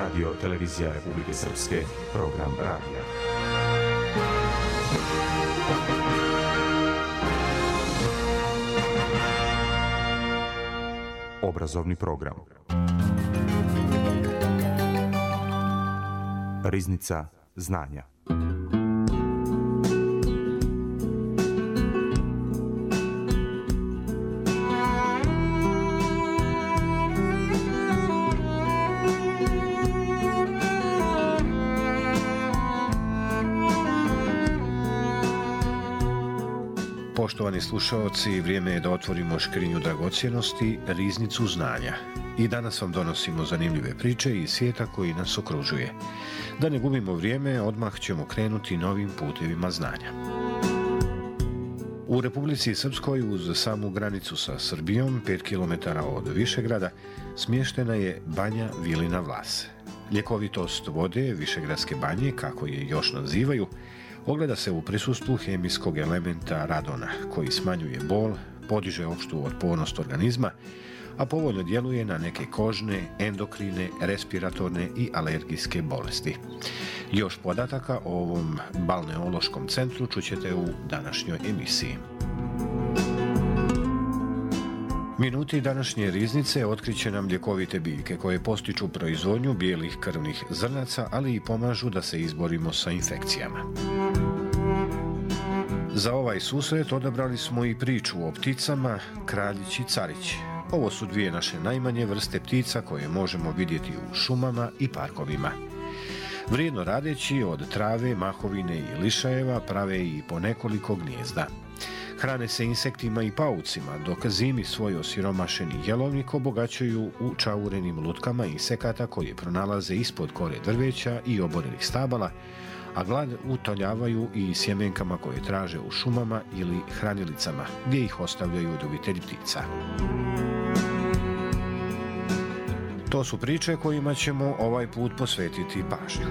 Radio Televizija Republike Srpske, program radija. Obrazovni program. Riznica znanja. Poštovani slušaoci, vrijeme je da otvorimo škrinju dragocjenosti, riznicu znanja. I danas vam donosimo zanimljive priče iz svijeta koji nas okružuje. Da ne gubimo vrijeme, odmah ćemo krenuti novim putevima znanja. U Republici Srpskoj, uz samu granicu sa Srbijom, 5 km od Višegrada, smještena je banja Vilina Vlas. Ljekovitost vode Višegradske banje, kako je još nazivaju, ogleda se u prisustvu hemijskog elementa radona, koji smanjuje bol, podiže opštu otpornost organizma, a povoljno djeluje na neke kožne, endokrine, respiratorne i alergijske bolesti. Još podataka o ovom balneološkom centru čućete u današnjoj emisiji. Minuti današnje riznice otkriće nam ljekovite biljke koje postiču proizvodnju bijelih krvnih zrnaca, ali i pomažu da se izborimo sa infekcijama. Za ovaj susret odabrali smo i priču o pticama kraljić i carić. Ovo su dvije naše najmanje vrste ptica koje možemo vidjeti u šumama i parkovima. Vrijedno radeći od trave, mahovine i lišajeva prave i po nekoliko gnijezda. Hrane se insektima i paucima, dok zimi svoj osiromašeni jelovnik obogaćuju u čaurenim lutkama insekata koje pronalaze ispod kore drveća i oborenih stabala, a glad utoljavaju i sjemenkama koje traže u šumama ili hranilicama, gdje ih ostavljaju ljubitelji ptica. To su priče kojima ćemo ovaj put posvetiti pažnju.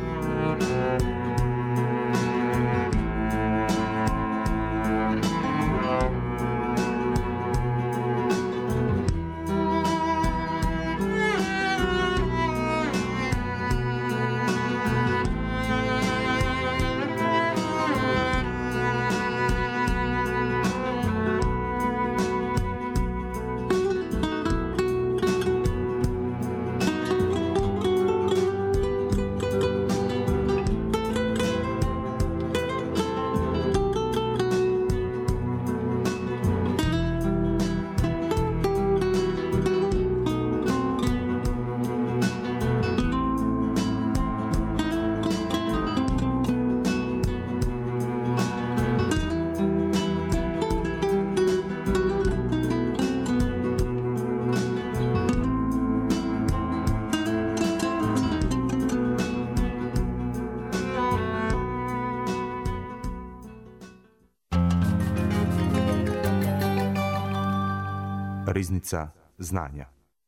Riznica znanja.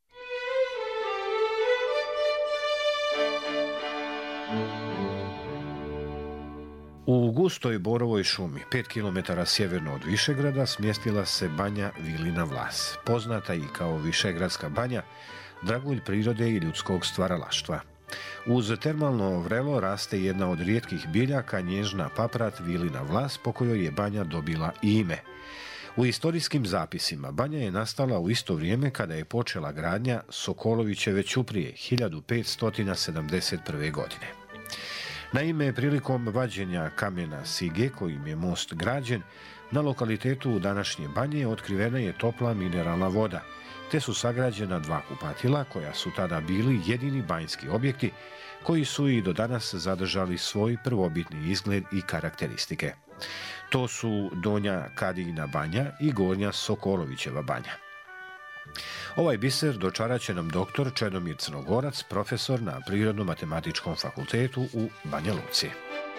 U gustoj borovoj šumi, 5 km sjeverno od Višegrada, smjestila se banja Vilina Vlas, poznata i kao Višegradska banja, dragulj prirode i ljudskog stvaralaštva. Uz termalno vrelo raste jedna od rijetkih biljaka, nježna paprat Vilina Vlas, po kojoj je banja dobila i ime. U historijskim zapisima banja je nastala u isto vrijeme kada je počela gradnja Sokolovićeve ćuprije 1571. godine. Naime, prilikom vađenja kamena Sige, kojim je most građen, na lokalitetu današnje banje otkrivena je topla mineralna voda, te su sagrađena 2 kupatila koja su tada bili jedini banjski objekti koji su i do danas zadržali svoj prvobitni izgled i karakteristike. To su Donja Kadijina banja i Gornja Sokolovićeva banja. Ovaj biser dočarat će nam doktor Čedomir Crnogorac, profesor na Prirodno-matematičkom fakultetu u Banja Luci.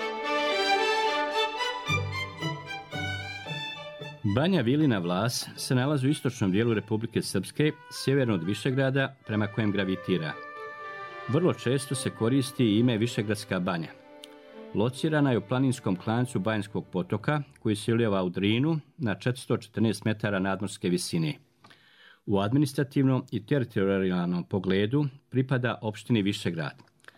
Banja Vilina Vlas se nalazi u istočnom dijelu Republike Srpske, sjeverno od Višegrada, prema kojem gravitira. Vrlo često se koristi ime Višegradska banja. Locirana je u planinskom klancu Banjskog potoka, koji se ulijeva u Drinu na 414 metara nadmorske visine. U administrativnom i teritorijalnom pogledu pripada opštini Višegrad.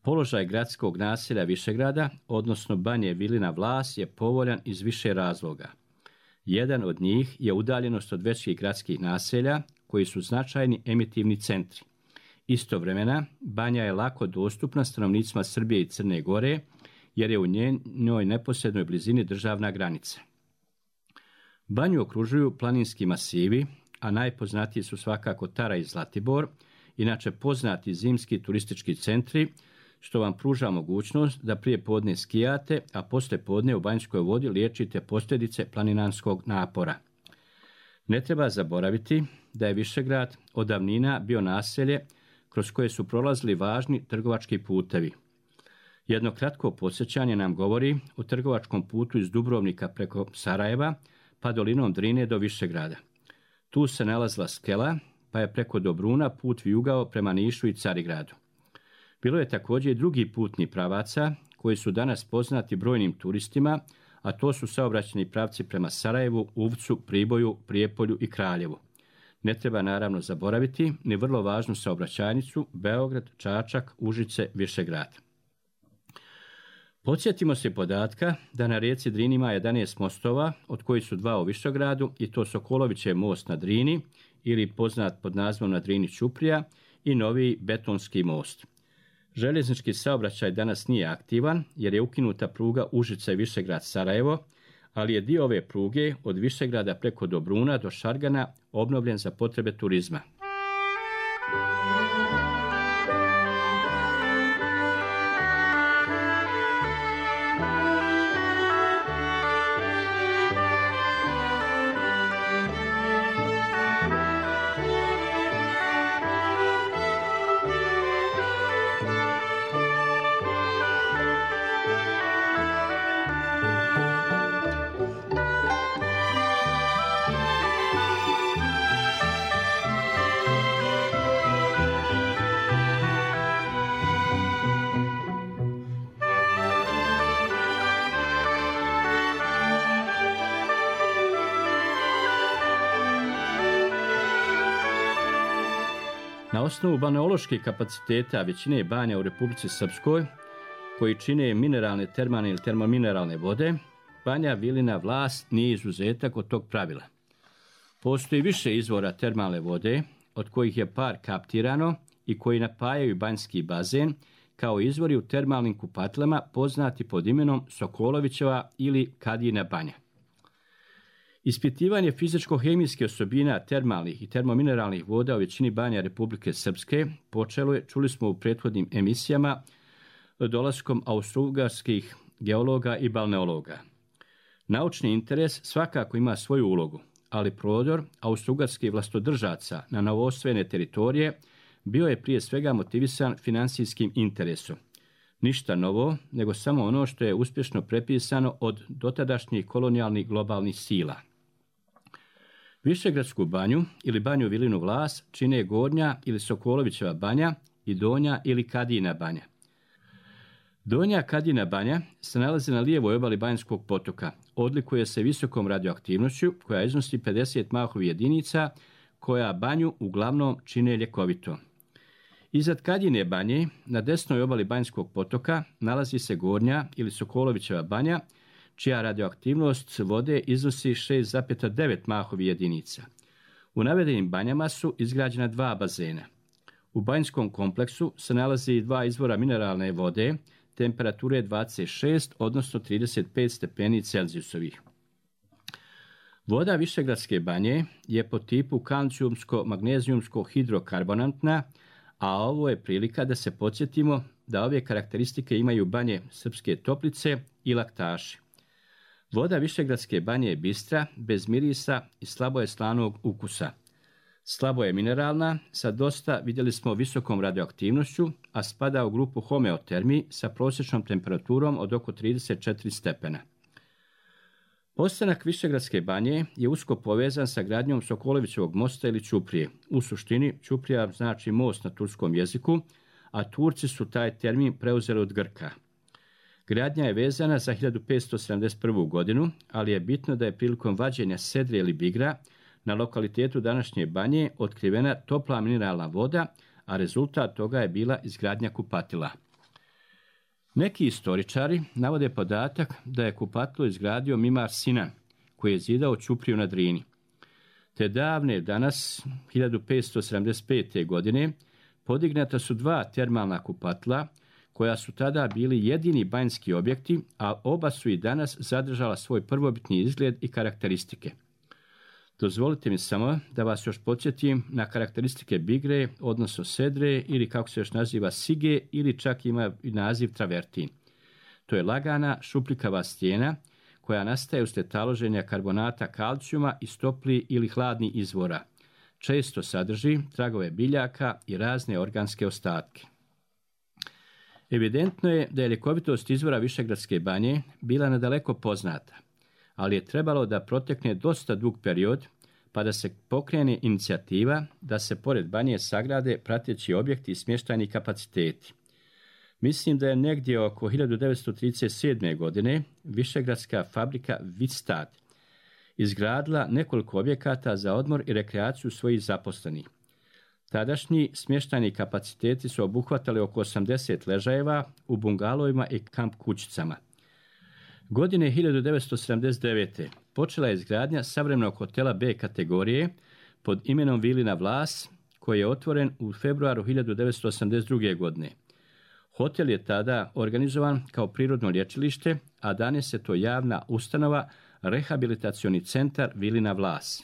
Položaj gradskog naselja Višegrada, odnosno Banje Vilina Vlas, je povoljan iz više razloga. Jedan od njih je udaljenost od većih gradskih naselja, koji su značajni emitivni centri. Istovremena, Banja je lako dostupna stanovnicima Srbije i Crne Gore, jer je u njenoj neposrednoj blizini državna granica. Banju okružuju planinski masivi, a najpoznatiji su svakako Tara i Zlatibor, inače poznati zimski turistički centri, što vam pruža mogućnost da prije podne skijate, a poslije podne u Banjskoj vodi liječite posljedice planinarskog napora. Ne treba zaboraviti da je Višegrad od davnina bio naselje kroz koje su prolazili važni trgovački putevi. Jedno kratko podsjećanje nam govori o trgovačkom putu iz Dubrovnika preko Sarajeva, pa dolinom Drine do Višegrada. Tu se nalazila skela, pa je preko Dobruna put vijugao prema Nišu i Carigradu. Bilo je također i drugi putni pravaca, koji su danas poznati brojnim turistima, a to su saobraćajni pravci prema Sarajevu, Uvcu, Priboju, Prijepolju i Kraljevu. Ne treba naravno zaboraviti ni vrlo važnu saobraćajnicu Beograd, Čačak, Užice, Višegrad. Podsjetimo se podatka da na rijeci Drini ima 11 mostova, od kojih su 2 u Višegradu, i to Sokolovićev most na Drini, ili poznat pod nazivom na Drini Ćuprija, i novi betonski most. Željeznički saobraćaj danas nije aktivan, jer je ukinuta pruga Užice Višegrad Sarajevo, ali je dio ove pruge od Višegrada preko Dobruna do Šargana obnovljen za potrebe turizma. Na osnovu balneoloških kapaciteta većine banja u Republici Srpskoj, koji čine mineralne, termalne ili termomineralne vode, Banja Vilina Vlas nije izuzetak od tog pravila. Postoji više izvora termalne vode, od kojih je par kaptirano i koji napajaju banjski bazen, kao izvori u termalnim kupatlama poznati pod imenom Sokolovićeva ili Kadina banja. Ispitivanje fizičko-hemijske osobina termalnih i termomineralnih voda u većini banja Republike Srpske počelo je, čuli smo u prethodnim emisijama, dolaskom austrougarskih geologa i balneologa. Naučni interes svakako ima svoju ulogu, ali prodor austrougarskih vlastodržaca na novoosvojene teritorije bio je prije svega motivisan financijskim interesom. Ništa novo, nego samo ono što je uspješno prepisano od dotadašnjih kolonijalnih globalnih sila. Višegradsku banju ili Banju Vilinu Vlas čine Gornja ili Sokolovićeva banja i Donja ili Kadina banja. Donja Kadina banja se nalazi na lijevoj obali Banjskog potoka. Odlikuje se visokom radioaktivnošću koja iznosi 50 Mahovih jedinica, koja banju uglavnom čine ljekovito. Iznad Kadine banje, na desnoj obali Banjskog potoka, nalazi se Gornja ili Sokolovićeva banja, čija radioaktivnost vode iznosi 6,9 Mahovih jedinica. U navedenim banjama su izgrađena 2 bazena. U banjskom kompleksu se nalazi 2 izvora mineralne vode, temperature 26, odnosno 35 stepeni Celzijusovih. Voda Višegradske banje je po tipu kalcijumsko-magnezijumsko-hidrokarbonatna, a ovo je prilika da se podsjetimo da ove karakteristike imaju banje Srpske Toplice i Laktaši. Voda Višegradske banje je bistra, bez mirisa i slabo je slanog ukusa. Slabo je mineralna, sa dosta, vidjeli smo, visokom radioaktivnošću, a spada u grupu homeotermi sa prosječnom temperaturom od oko 34 stepena. Postanak Višegradske banje je usko povezan sa gradnjom Sokolovićevog mosta ili Ćuprije. U suštini, Ćuprija znači most na turskom jeziku, a Turci su taj termin preuzeli od Grka. Gradnja je vezana za 1571. godinu, ali je bitno da je prilikom vađenja sedre ili bigra na lokalitetu današnje banje otkrivena topla mineralna voda, a rezultat toga je bila izgradnja kupatila. Neki istoričari navode podatak da je kupatilo izgradio Mimar Sinan, koji je zidao ćupriju na Drini. Te davne, danas 1575. godine, podignata su 2 termalna kupatila, koja su tada bili jedini banjski objekti, a oba su i danas zadržala svoj prvobitni izgled i karakteristike. Dozvolite mi samo da vas još podsjetim na karakteristike Bigre, odnosno Sedre, ili kako se još naziva Sige, ili čak ima i naziv travertin. To je lagana, šupljikava stijena koja nastaje uslijed taloženja karbonata kalcijuma iz topli ili hladnih izvora. Često sadrži tragove biljaka i razne organske ostatke. Evidentno je da je ljekovitost izvora Višegradske banje bila nadaleko poznata, ali je trebalo da protekne dosta dug period pa da se pokrene inicijativa da se pored banje sagrade prateći objekti i smještajni kapaciteti. Mislim da je negdje oko 1937. godine Višegradska fabrika Vistad izgradila nekoliko objekata za odmor i rekreaciju svojih zaposlenih. Tadašnji smještajni kapaciteti su obuhvatali oko 80 ležajeva u bungalovima i kamp kućicama. Godine 1979. počela je izgradnja savremenog hotela B kategorije pod imenom Vilina Vlas, koji je otvoren u februaru 1982. godine. Hotel je tada organizovan kao prirodno lječilište, a danas je to javna ustanova, rehabilitacioni centar Vilina Vlas.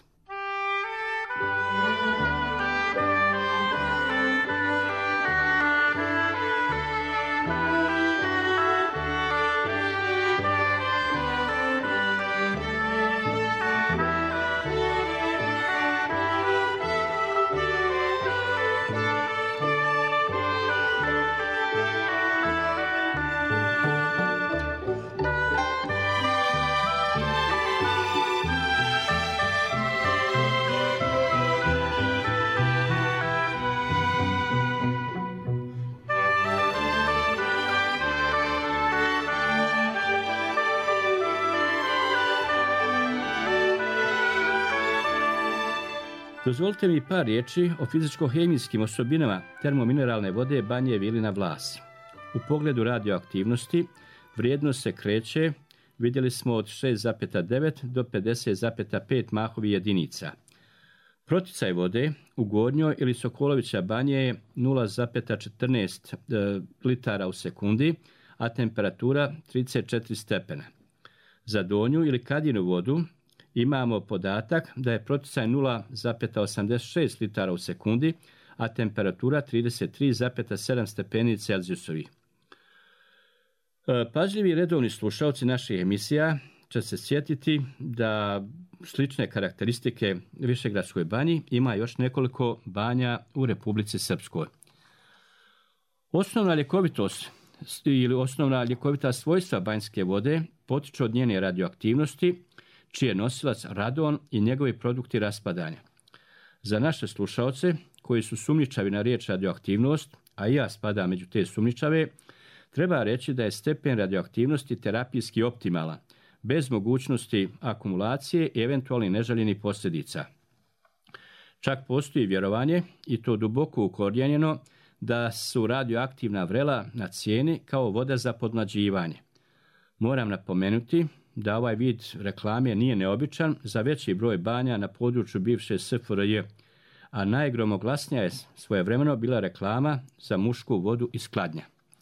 Dozvolite mi par riječi o fizičko-hemijskim osobinama termomineralne vode banje Vilina Vlas. U pogledu radioaktivnosti vrijednost se kreće, vidjeli smo, od 6,9 do 50,5 Mahovih jedinica. Proticaj vode u Gornjoj ili Sokolovića banje je 0,14 litara u sekundi, a temperatura 34 stepena. Za Donju ili Kadinu vodu imamo podatak da je proticaj 0,86 litara u sekundi, a temperatura 33,7 stepeni Celzijusovih. Pažljivi redovni slušalci naših emisija će se sjetiti da slične karakteristike Višegradskoj banji ima još nekoliko banja u Republici Srpskoj. Osnovna ljekovitost ili osnovna ljekovita svojstva banjske vode potiču od njene radioaktivnosti, čiji je nosilac radon i njegovi produkti raspadanja. Za naše slušaoce koji su sumnjičavi na riječ radioaktivnost, a i ja spadam među te sumnjičave, treba reći da je stepen radioaktivnosti terapijski optimalan, bez mogućnosti akumulacije i eventualnih neželjenih posljedica. Čak postoji vjerovanje, i to duboko ukorijenjeno, da su radioaktivna vrela na cijeni kao voda za podmlađivanje. Moram napomenuti da ovaj vid reklame nije neobičan za veći broj banja na području bivše SFRJ, a najgromoglasnija je svojevremeno bila reklama za mušku vodu iz Kladnja.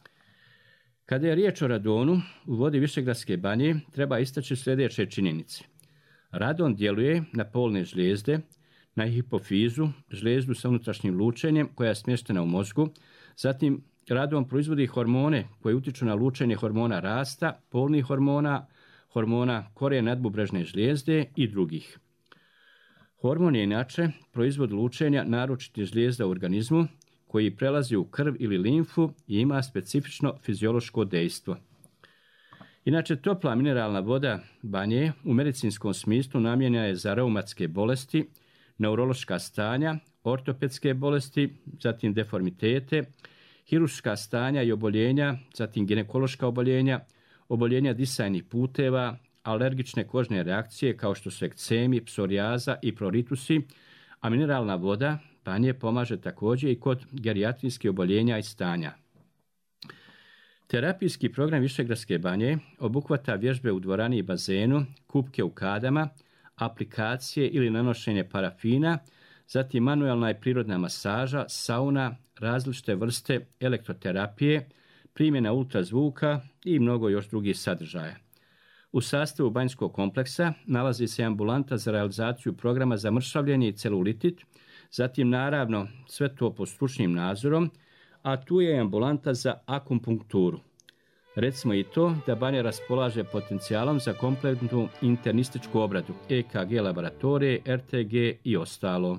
Kada je riječ o radonu u vodi Višegradske banje, treba istaći sljedeće činjenice. Radon djeluje na polne žlijezde, na hipofizu, žlijezdu sa unutrašnjim lučenjem koja je smještena u mozgu, zatim radon proizvodi hormone koje utiču na lučenje hormona rasta, polnih hormona, hormona kore nadbubrežne žlijezde i drugih. Hormon je inače proizvod lučenja naročitih žlijezda u organizmu koji prelazi u krv ili limfu i ima specifično fiziološko dejstvo. Inače, topla mineralna voda banje u medicinskom smislu namijenjena je za reumatske bolesti, neurološka stanja, ortopedske bolesti, zatim deformitete, hiruška stanja i oboljenja, zatim ginekološka oboljenja, oboljenja disajnih puteva, alergične kožne reakcije kao što su ekcemi, psorijaza i proritusi, a mineralna voda banje pomaže također i kod gerijatrijskih oboljenja i stanja. Terapijski program Višegradske banje obuhvata vježbe u dvorani i bazenu, kupke u kadama, aplikacije ili nanošenje parafina, zatim manuelna i prirodna masaža, sauna, različite vrste elektroterapije, primjena ultrazvuka i mnogo još drugih sadržaja. U sastavu banjskog kompleksa nalazi se ambulanta za realizaciju programa za mršavljenje i celulitit, zatim naravno sve to pod stručnim nadzorom, a tu je ambulanta za akupunkturu. Recimo i to da banja raspolaže potencijalom za kompletnu internističku obradu, EKG laboratorije, RTG i ostalo.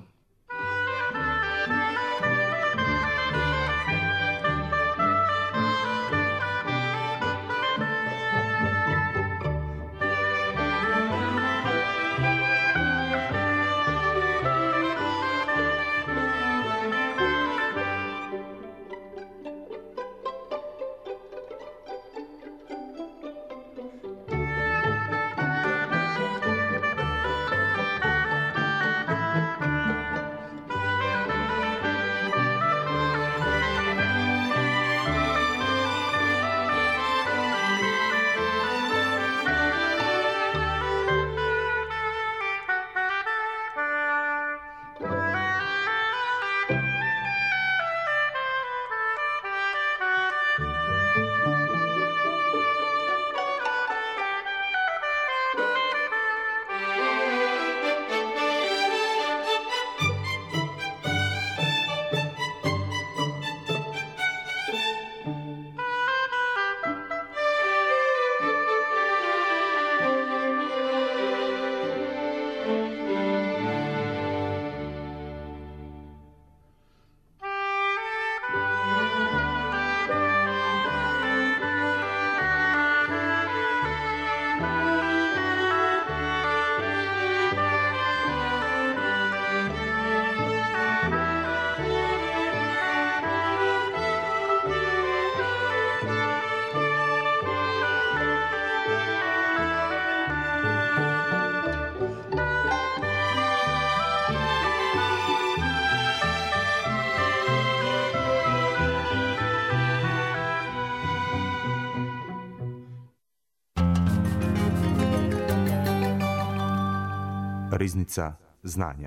Riznica znanja.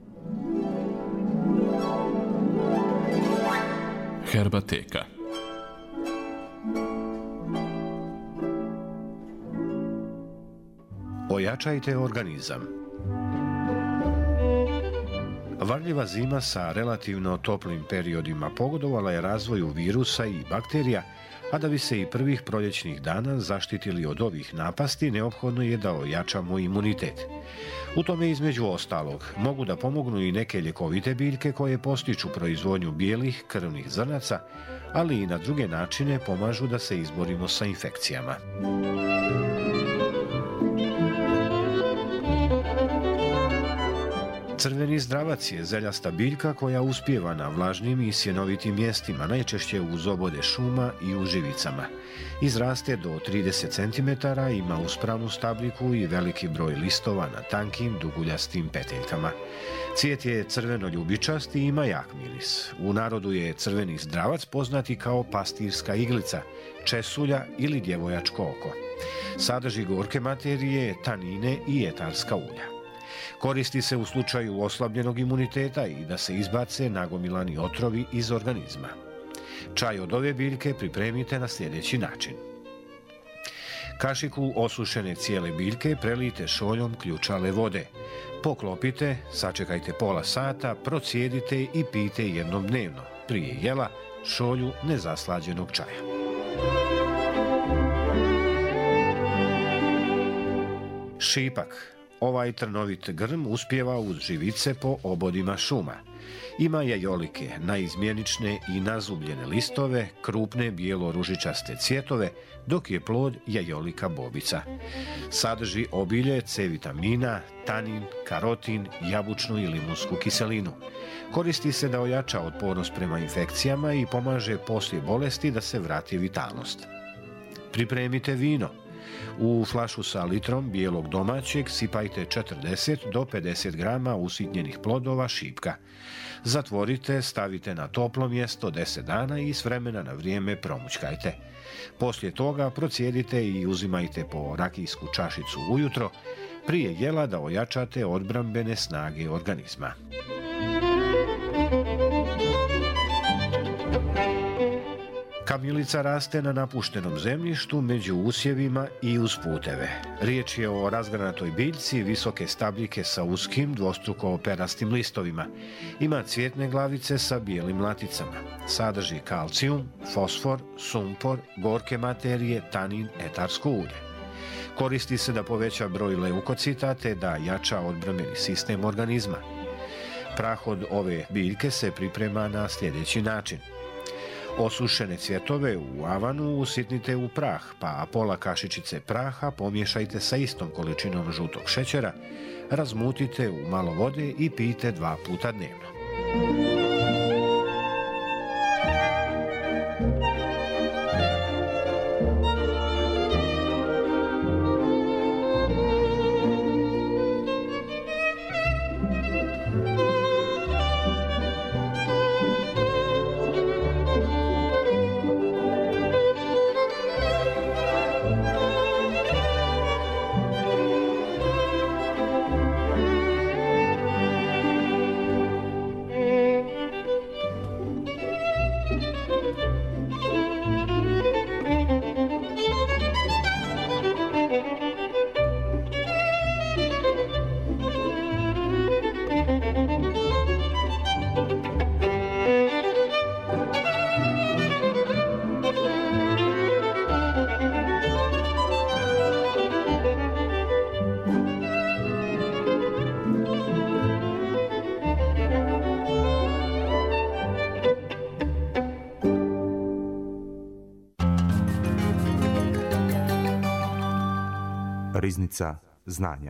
Herbateka. Ojačajte organizam. Varljiva zima sa relativno toplim periodima pogodovala je razvoju virusa i bakterija, a da bi se i prvih proljećnih dana zaštitili od ovih napasti, neophodno je da ojačamo imunitet. U tome između ostalog mogu da pomognu i neke ljekovite biljke koje postiču proizvodnju bijelih krvnih zrnaca, ali i na druge načine pomažu da se izborimo sa infekcijama. Crveni zdravac je zeljasta biljka koja uspijeva na vlažnim i sjenovitim mjestima, najčešće uz obode šuma i u živicama. Izraste do 30 cm, ima uspravnu stabliku i veliki broj listova na tankim, duguljastim peteljkama. Cvijet je crveno-ljubičast i ima jak miris. U narodu je crveni zdravac poznati kao pastirska iglica, česulja ili djevojačko oko. Sadrži gorke materije, tanine i etarska ulja. Koristi se u slučaju oslabljenog imuniteta i da se izbace nagomilani otrovi iz organizma. Čaj od ove biljke pripremite na sljedeći način. Kašiku osušene cijele biljke prelijte šoljom ključale vode. Poklopite, sačekajte pola sata, procijedite i pijte jednom dnevno, prije jela, šolju nezaslađenog čaja. Šipak. Ovaj trnovit grm uspijeva uz živice po obodima šuma. Ima jajolike, naizmjenične i nazubljene listove, krupne bijelo-ružičaste cvjetove, dok je plod jajolika bobica. Sadrži obilje C vitamina, tanin, karotin, jabučnu i limunsku kiselinu. Koristi se da ojača otpornost prema infekcijama i pomaže poslije bolesti da se vrati vitalnost. Pripremite vino. U flašu sa litrom bijelog domaćeg sipajte 40 do 50 grama usitnjenih plodova šipka. Zatvorite, stavite na toplo mjesto 10 dana i s vremena na vrijeme promućkajte. Poslije toga procijedite i uzimajte po rakijsku čašicu ujutro, prije jela da ojačate odbrambene snage organizma. Kamilica raste na napuštenom zemljištu među usjevima i uz puteve. Riječ je o razgranatoj biljci visoke stabljike sa uskim dvostruko operastim listovima. Ima cvjetne glavice sa bijelim laticama. Sadrži kalcijum, fosfor, sumpor, gorke materije, tanin, etarsko ulje. Koristi se da poveća broj leukocita te da jača odbrambeni sistem organizma. Prah od ove biljke se priprema na sljedeći način. Osušene cvjetove u avanu usitnite u prah, pa pola kašičice praha pomiješajte sa istom količinom žutog šećera, razmutite u malo vode i pijte 2 puta dnevno. Riznica znanja.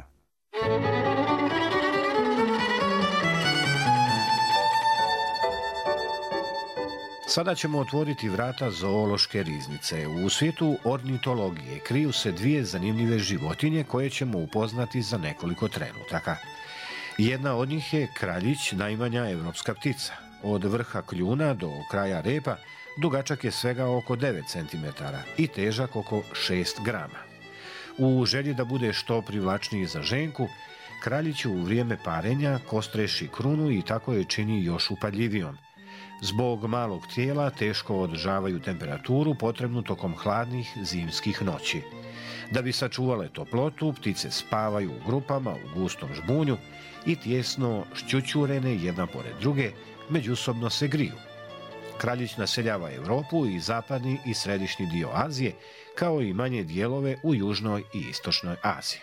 Sada ćemo otvoriti vrata zoološke riznice. U svijetu ornitologije kriju se 2 zanimljive životinje koje ćemo upoznati za nekoliko trenutaka. Jedna od njih je kraljić, najmanja evropska ptica. Od vrha kljuna do kraja repa dugačak je svega oko 9 cm i težak oko 6 grama. U želji da bude što privlačniji za ženku, kraljić u vrijeme parenja kostreši krunu i tako je čini još upadljivijom. Zbog malog tijela teško održavaju temperaturu potrebnu tokom hladnih zimskih noći. Da bi sačuvale toplotu, ptice spavaju u grupama u gustom žbunju i tjesno šćućurene jedna pored druge, međusobno se griju. Kraljić naseljava Europu i zapadni i središnji dio Azije, kao i manje dijelove u južnoj i istočnoj Aziji.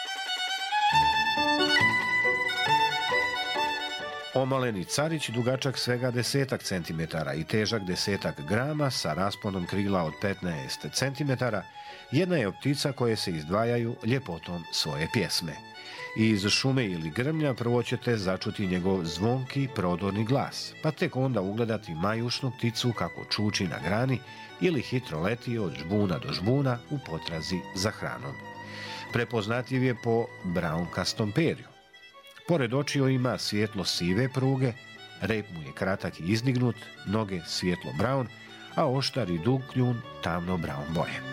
Omaleni carić dugačak svega 10 cm i težak 10 grama sa rasponom krila od 15 cm, jedna je od ptica koje se izdvajaju ljepotom svoje pjesme. Iz šume ili grmlja prvo ćete začuti njegov zvonki, prodorni glas, pa tek onda ugledati majušnu pticu kako čuči na grani ili hitro leti od žbuna do žbuna u potrazi za hranom. Prepoznatljiv je po braunkastom perju. Pored očiju ima svjetlo sive pruge, rep mu je kratak i izdignut, noge svjetlo braun, a oštar i dug kljun tamno braun boje.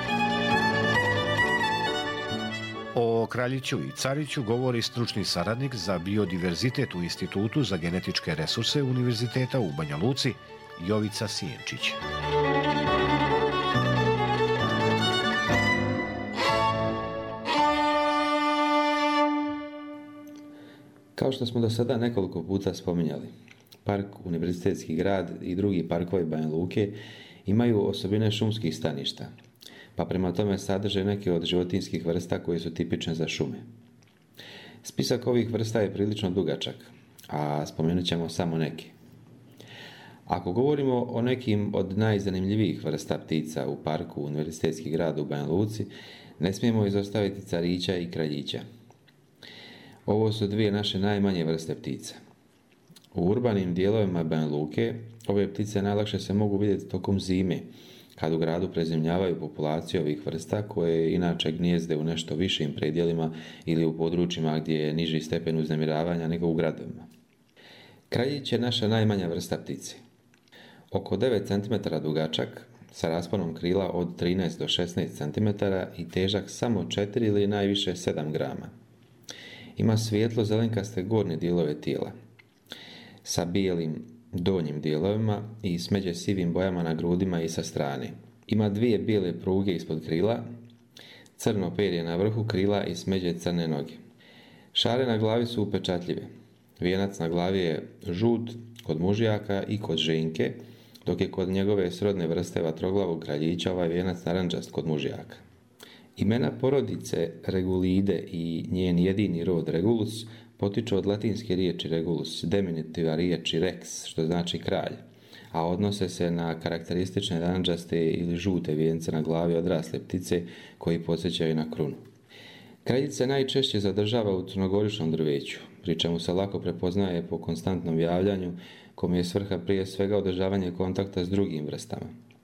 O kraljiću i cariću govori stručni saradnik za biodiverzitet u Institutu za genetičke resurse Univerziteta u Banja Luci, Jovica Sijenčić. Kao što smo do sada nekoliko puta spominjali, Park Univerzitetski grad i drugi parkovi Banja Luke imaju osobine šumskih staništa, pa prema tome sadrže neke od životinjskih vrsta koje su tipične za šume. Spisak ovih vrsta je prilično dugačak, a spomenut ćemo samo neke. Ako govorimo o nekim od najzanimljivijih vrsta ptica u Parku Univerzitetski grad u Banja Luci, ne smijemo izostaviti carića i kraljića. Ovo su 2 naše najmanje vrste ptica. U urbanim dijelovima Banja Luke ove ptice najlakše se mogu vidjeti tokom zime, kad u gradu prezimljavaju populaciju ovih vrsta koje inače gnijezde u nešto višim predjelima ili u područjima gdje je niži stepen uznemiravanja nego u gradovima. Kraljić je naša najmanja vrsta ptice. Oko 9 cm dugačak, sa rasponom krila od 13 do 16 cm i težak samo 4 ili najviše 7 grama. Ima svijetlo zelenkaste gornje dijelove tijela, sa bijelim donjim dijelovima i smeđe sivim bojama na grudima i sa strane. Ima 2 bijele pruge ispod krila, crno perje na vrhu krila i smeđe crne noge. Šare na glavi su upečatljive. Vijenac na glavi je žut kod mužjaka i kod ženke, dok je kod njegove srodne vrste vatroglavog kraljića ovaj vijenac narančast kod mužjaka. Imena porodice Regulide i njen jedini rod Regulus potiču od latinske riječi Regulus, diminutiva riječi Rex, što znači kralj, a odnose se na karakteristične narančaste ili žute vijence na glavi odrasle ptice koji podsjećaju na krunu. Kraljica se najčešće zadržava u crnogoričnom drveću, pri čemu se lako prepoznaje po konstantnom javljanju, kome je svrha prije svega održavanje kontakta s drugim vrstama.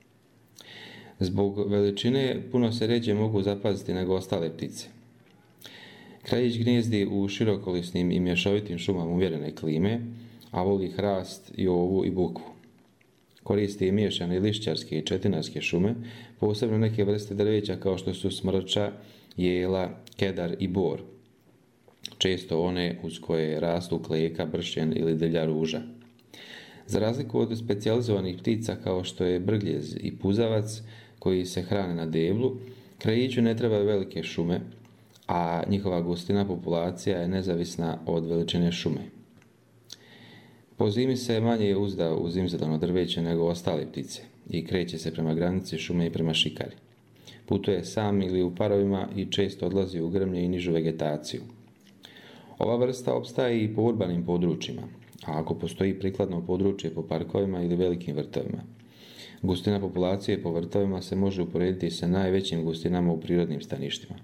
Zbog veličine puno se ređe mogu zapaziti nego ostale ptice. Kraljić gnijezdi u širokolisnim i mješovitim šumama umjerene klime, a voli hrast, jovu i bukvu. Koristi i miješane lišćarske i četinarske šume, posebno neke vrste drveća kao što su smrča, jela, kedar i bor. Često one uz koje rastu kleka, bršljen ili divlja ruža. Za razliku od specijalizovanih ptica kao što je brgljez i puzavac, koji se hrane na deblu, kraljiću ne trebaju velike šume, a njihova gustina populacija je nezavisna od veličine šume. Po zimi se manje uzda u zimzeleno drveće nego ostale ptice i kreće se prema granici šume i prema šikari. Putuje sam ili u parovima i često odlazi u grmlje i nižu vegetaciju. Ova vrsta opstaje i po urbanim područjima, a ako postoji prikladno područje po parkovima ili velikim vrtovima. Gustina populacije po vrtovima se može uporediti sa najvećim gustinama u prirodnim staništima.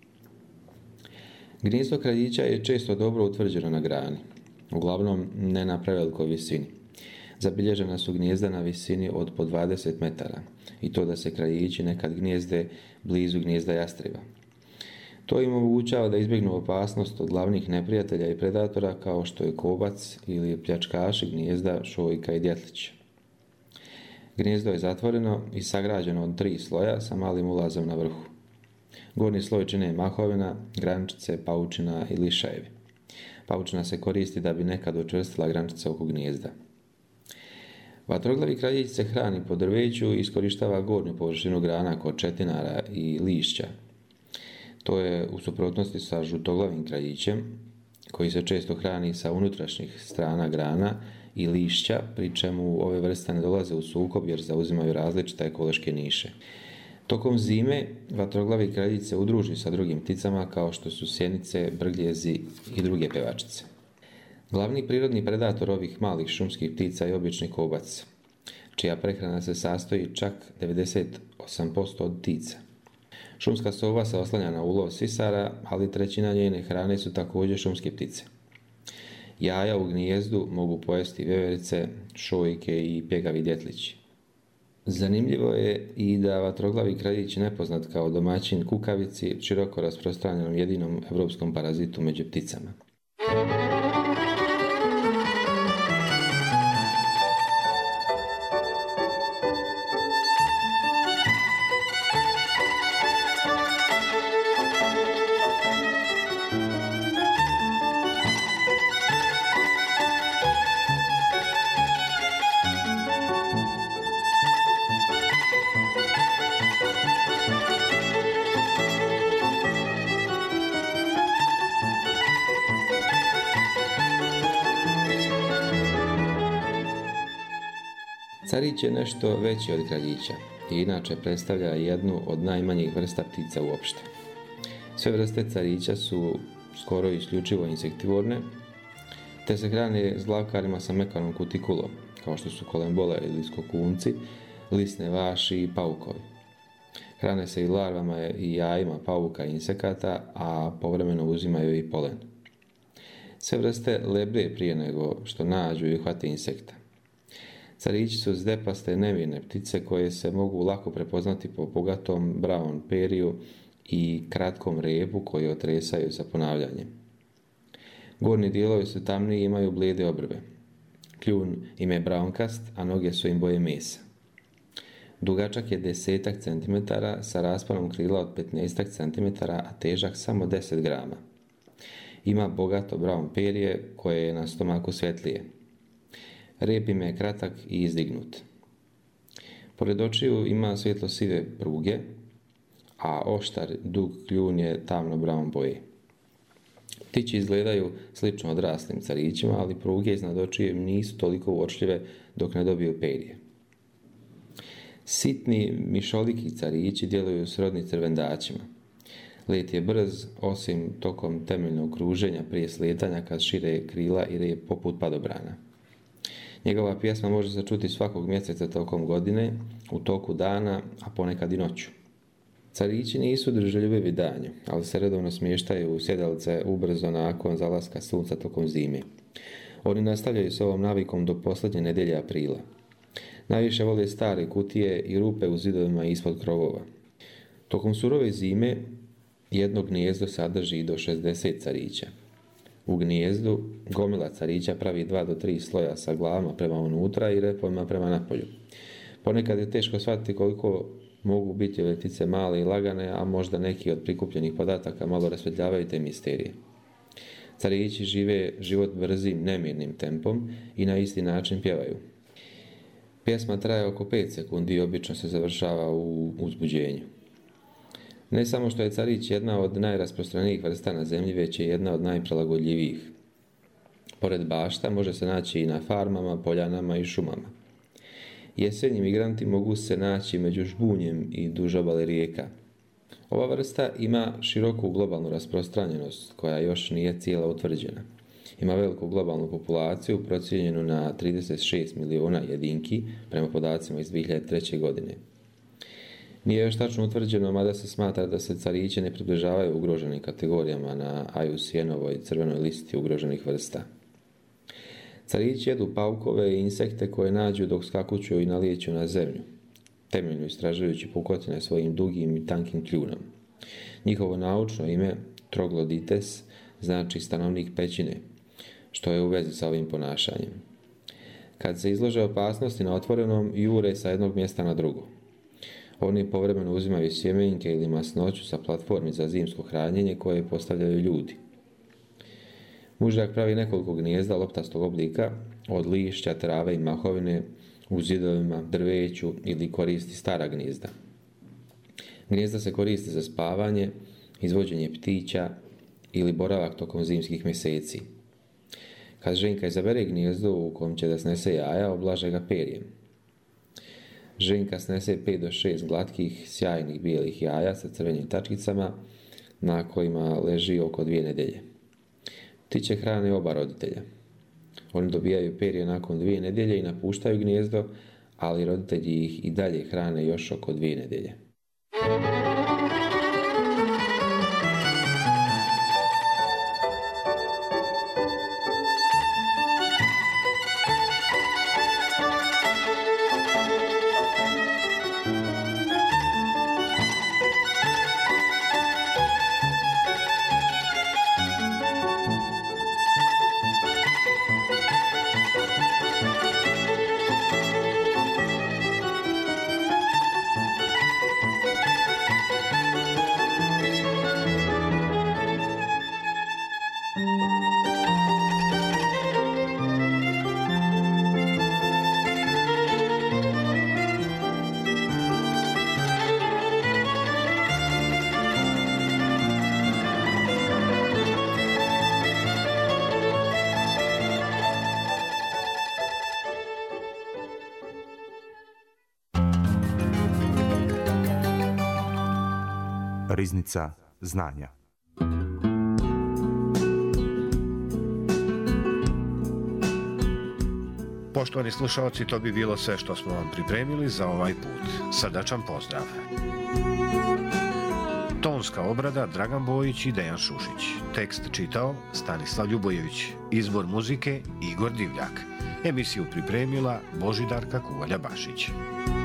Gnijezdo kraljića je često dobro utvrđeno na grani, uglavnom ne na prevelikoj visini. Zabilježena su gnijezda na visini od po 20 metara i to da se kraljići nekad gnijezde blizu gnijezda jastreba. To im omogućava da izbjegnu opasnost od glavnih neprijatelja i predatora kao što je kobac ili pljačkaši gnijezda šojka i djetlića. Gnijezdo je zatvoreno i sagrađeno od 3 sloja sa malim ulazom na vrhu. Gornji sloj čine mahovina, grančice, paučina i lišajevi. Paučina se koristi da bi nekad učvrstila grančice oko gnijezda. Vatroglavi kraljić se hrani po drveću i iskorištava gornju površinu grana kod četinara i lišća. To je u suprotnosti sa žutoglavim kraljićem, koji se često hrani sa unutrašnjih strana grana i lišća, pri čemu ove vrste ne dolaze u sukob jer zauzimaju različite ekološke niše. Tokom zime vatroglavi kraljić se udruži sa drugim pticama kao što su sjenice, brgljezi i druge pevačice. Glavni prirodni predator ovih malih šumskih ptica je obični kobac, čija prehrana se sastoji čak 98% od ptica. Šumska sova se oslanja na ulov sisara, ali trećina njene hrane su također šumske ptice. Jaja u gnijezdu mogu pojesti veverice, šojke i pjegavi djetlići. Zanimljivo je i da vatroglavi kraljić nepoznat kao domaćin kukavici, široko rasprostranjenom jedinom evropskom parazitu među pticama. Carić je nešto veći od kraljića i inače predstavlja jednu od najmanjih vrsta ptica uopšte. Sve vrste carića su skoro isključivo insektivorne, te se hrane s glavkarima sa mekanom kutikulom, kao što su kolembole ili skokunci, lisne vaši i paukovi. Hrane se i larvama i jajima pauka i insekata, a povremeno uzimaju i polen. Sve vrste lebre prije nego što nađu i uhvate insekta. Carići su zdepaste nemirne ptice koje se mogu lako prepoznati po bogatom brown periju i kratkom repu koji otresaju sa ponavljanjem. Gornji dijelovi su tamniji i imaju blijede obrve. Kljun im je braunkast, a noge su im boje mesa. Dugačak je 10 cm sa rasponom krila od 15 cm, a težak samo 10 grama. Ima bogato brown perje koje je na stomaku svjetlije. Rep im je kratak i izdignut. Pored očiju ima svjetlo sive pruge, a oštar dug kljun je tamno brown boje. Ptići izgledaju slično odraslim carićima, ali pruge iznad očiju nisu toliko uočljive dok ne dobiju perje. Sitni mišoliki carići djeluju srodni crvendačima. Let je brz, osim tokom temeljnog kruženja prije slijetanja kad šire krila i rep poput padobrana. Njegova pjesma može se čuti svakog mjeseca tokom godine, u toku dana, a ponekad i noću. Carići nisu druželjubivi danju, ali se redovno smještaju u sjedalice ubrzo nakon zalaska sunca tokom zime. Oni nastavljaju s ovom navikom do posljednje nedjelje aprila. Najviše vole stare kutije i rupe u zidovima ispod krovova. Tokom surove zime jedno gnijezdo sadrži do 60 carića. U gnijezdu gomila carića pravi 2 do 3 sloja sa glavama prema unutra i repovima prema napolju. Ponekad je teško shvatiti koliko mogu biti ove ptice male i lagane, a možda neki od prikupljenih podataka malo rasvjetljavaju te misterije. Carići žive život brzim, nemirnim tempom i na isti način pjevaju. Pjesma traje oko 5 sekundi i obično se završava u uzbuđenju. Ne samo što je carić jedna od najrasprostranijih vrsta na zemlji, već je jedna od najprilagodljivijih. Pored bašta može se naći i na farmama, poljanama i šumama. Jesenji migranti mogu se naći među žbunjem i duž obale rijeka. Ova vrsta ima široku globalnu rasprostranjenost koja još nije cijela utvrđena. Ima veliku globalnu populaciju procijenjenu na 36 miliona jedinki prema podacima iz 2003. godine. Nije još tačno utvrđeno, mada se smatra da se carići ne približavaju ugroženim kategorijama na IUCN-ovoj crvenoj listi ugroženih vrsta. Carići jedu paukove i insekte koje nađu dok skakuću i nalijeću na zemlju, temeljno istražujući pukotine svojim dugim i tankim kljunom. Njihovo naučno ime, Troglodites, znači stanovnik pećine, što je u vezi sa ovim ponašanjem. Kad se izlože opasnosti na otvorenom, jure sa jednog mjesta na drugo. Oni povremeno uzimaju sjemenke ili masnoću sa platformi za zimsko hranjenje koje postavljaju ljudi. Mužjak pravi nekoliko gnijezda loptastog oblika od lišća, trave i mahovine u zidovima, drveću ili koristi stara gnijezda. Gnijezda se koristi za spavanje, izvođenje ptića ili boravak tokom zimskih mjeseci. Kad ženka izabere gnijezdo u kom će da snese jaja, oblaže ga perjem. Ženka snese 5 do 6 glatkih, sjajnih bijelih jaja sa crvenim tačkicama na kojima leži oko 2 nedjelje. Ptiće hrane oba roditelja. Oni dobijaju perje nakon 2 nedjelje i napuštaju gnijezdo, ali roditelji ih i dalje hrane još oko 2 nedjelje. Riznica znanja. Poštovani slušalci, to bi bilo sve što smo vam pripremili za ovaj put. Srdačan pozdrav! Tonska obrada Dragan Bojić i Dejan Šušić. Tekst čitao Stanislav Ljubojević. Izbor muzike Igor Divljak. Emisiju pripremila Božidarka Kuvalja Bašić.